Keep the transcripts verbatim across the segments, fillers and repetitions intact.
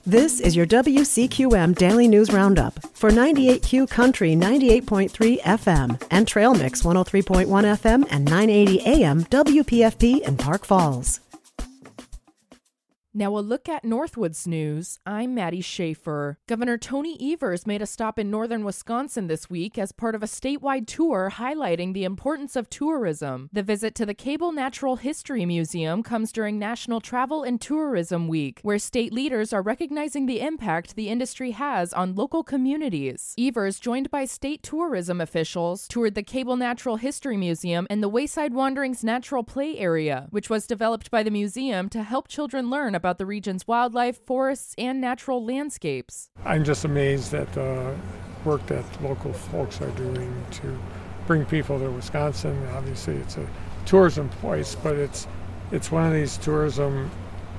This is your W C Q M Daily News Roundup for ninety-eight Q Country ninety-eight point three F M and Trail Mix one oh three point one F M and nine eighty A M W P F P in Park Falls. Now a look at Northwoods news. I'm Maddie Schaefer. Governor Tony Evers made a stop in northern Wisconsin this week as part of a statewide tour highlighting the importance of tourism. The visit to the Cable Natural History Museum comes during National Travel and Tourism Week, where state leaders are recognizing the impact the industry has on local communities. Evers, joined by state tourism officials, toured the Cable Natural History Museum and the Wayside Wanderings Natural Play Area, which was developed by the museum to help children learn about the region's wildlife, forests, and natural landscapes. I'm just amazed at the work that local folks are doing to bring people to Wisconsin. Obviously, it's a tourism place, but it's it's one of these tourism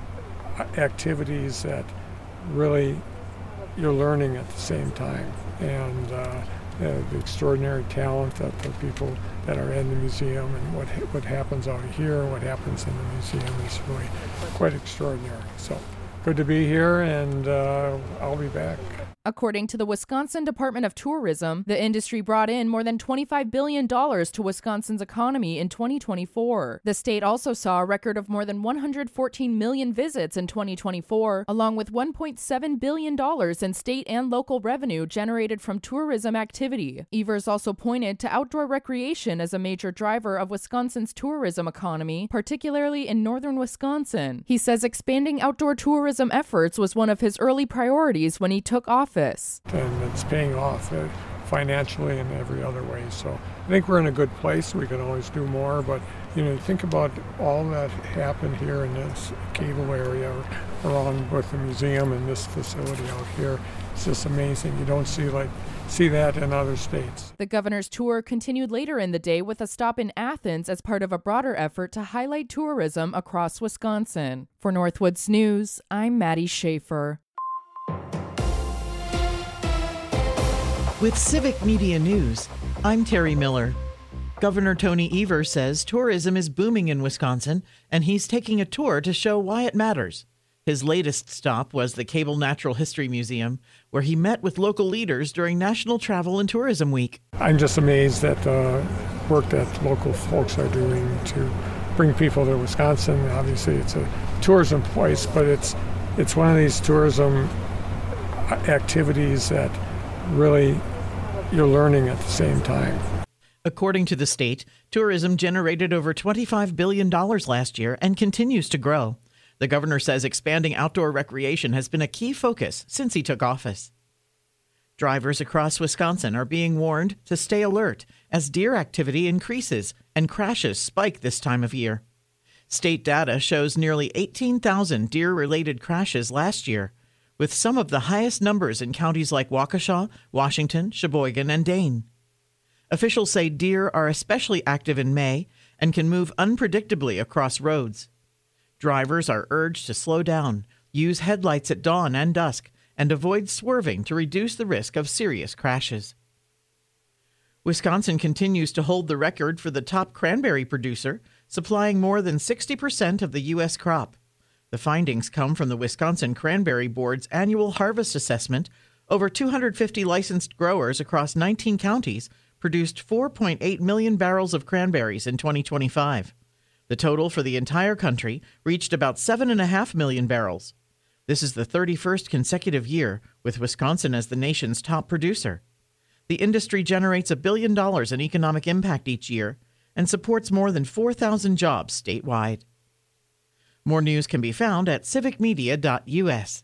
activities that really you're learning at the same time. And uh, uh, the extraordinary talent of the people that are in the museum and what what happens out here, what happens in the museum is really quite extraordinary. So good to be here, and uh, I'll be back. According to the Wisconsin Department of Tourism, the industry brought in more than twenty-five billion dollars to Wisconsin's economy in twenty twenty-four. The state also saw a record of more than one hundred fourteen million visits in twenty twenty-four, along with one point seven billion dollars in state and local revenue generated from tourism activity. Evers also pointed to outdoor recreation as a major driver of Wisconsin's tourism economy, particularly in northern Wisconsin. He says expanding outdoor tourism efforts was one of his early priorities when he took office. And it's paying off uh, financially and every other way. So I think we're in a good place. We can always do more, but you know, think about all that happened here in this cable area around with the museum and this facility out here. It's just amazing. You don't see like see that in other states. The governor's tour continued later in the day with a stop in Athens as part of a broader effort to highlight tourism across Wisconsin. For Northwoods News, I'm Maddie Schaefer. With Civic Media News, I'm Terry Miller. Governor Tony Evers says tourism is booming in Wisconsin, and he's taking a tour to show why it matters. His latest stop was the Cable Natural History Museum, where he met with local leaders during National Travel and Tourism Week. I'm just amazed at the work that local folks are doing to bring people to Wisconsin. Obviously, it's a tourism place, but it's it's one of these tourism activities that really you're learning at the same time. According to the state, tourism generated over twenty-five billion dollars last year and continues to grow. The governor says expanding outdoor recreation has been a key focus since he took office. Drivers across Wisconsin are being warned to stay alert as deer activity increases and crashes spike this time of year. State data shows nearly eighteen thousand deer-related crashes last year, with some of the highest numbers in counties like Waukesha, Washington, Sheboygan, and Dane. Officials say deer are especially active in May and can move unpredictably across roads. Drivers are urged to slow down, use headlights at dawn and dusk, and avoid swerving to reduce the risk of serious crashes. Wisconsin continues to hold the record for the top cranberry producer, supplying more than sixty percent of the U S crop. The findings come from the Wisconsin Cranberry Board's annual harvest assessment. Over two hundred fifty licensed growers across nineteen counties produced four point eight million barrels of cranberries in twenty twenty-five. The total for the entire country reached about seven point five million barrels. This is the thirty-first consecutive year with Wisconsin as the nation's top producer. The industry generates a billion dollars in economic impact each year and supports more than four thousand jobs statewide. More news can be found at civic media dot U S.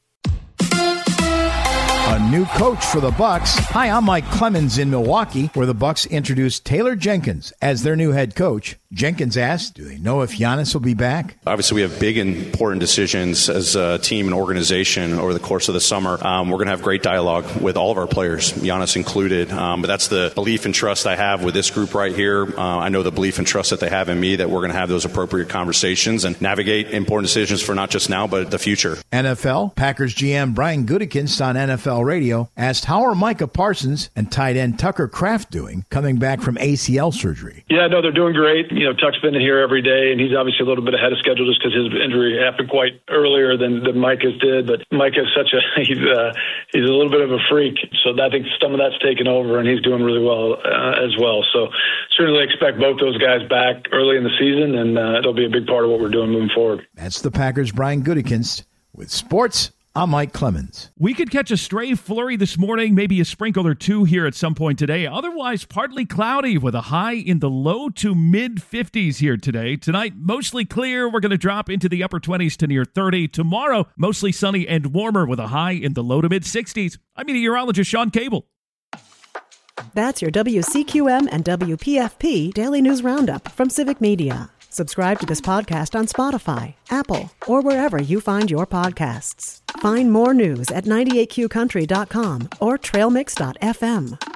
A new coach for the Bucks. Hi, I'm Mike Clemens in Milwaukee, where the Bucks introduced Taylor Jenkins as their new head coach. Jenkins asked, do they know if Giannis will be back? Obviously, we have big and important decisions as a team and organization over the course of the summer. Um, we're going to have great dialogue with all of our players, Giannis included. Um, but that's the belief and trust I have with this group right here. Uh, I know the belief and trust that they have in me, that we're going to have those appropriate conversations and navigate important decisions for not just now, but the future. N F L, Packers G M Brian Gutekunst on N F L L Radio asked how are Micah Parsons and tight end Tucker Kraft doing coming back from A C L surgery. Yeah, no, they're doing great. You know, Tuck's been here every day, and he's obviously a little bit ahead of schedule just because his injury happened quite earlier than, than Micah's did. But Micah's such a he's uh, he's a little bit of a freak, so I think some of that's taken over, and he's doing really well uh, as well. So certainly expect both those guys back early in the season, and uh, it'll be a big part of what we're doing moving forward. That's the Packers' Brian Gutekunst. With sports, I'm Mike Clemens. We could catch a stray flurry this morning, maybe a sprinkle or two here at some point today. Otherwise, partly cloudy with a high in the low to mid fifties here today. Tonight, mostly clear. We're going to drop into the upper twenties to near thirty. Tomorrow, mostly sunny and warmer with a high in the low to mid sixties. I'm meteorologist Sean Cable. That's your W C Q M and W P F P Daily News Roundup from Civic Media. Subscribe to this podcast on Spotify, Apple, or wherever you find your podcasts. Find more news at ninety-eight Q country dot com or trail mix dot f m.